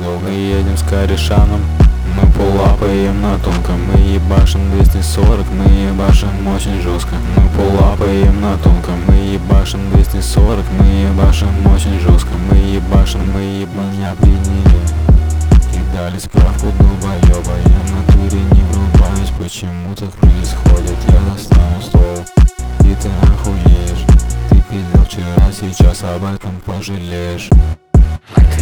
долго. Мы едем с корешаном, мы полапаем на тонком. Мы ебашим 240, мы ебашим очень жестко. Мы полапаем на тонком, мы ебашим 240, мы ебашим очень жестко. Мы ебашим, меня обвинили и дали справку долбоеба. Я в натуре не врубаюсь, почему так происходит. Я достану стол, и ты охуеешь. Ты пиздел вчера, сейчас об этом пожалеешь.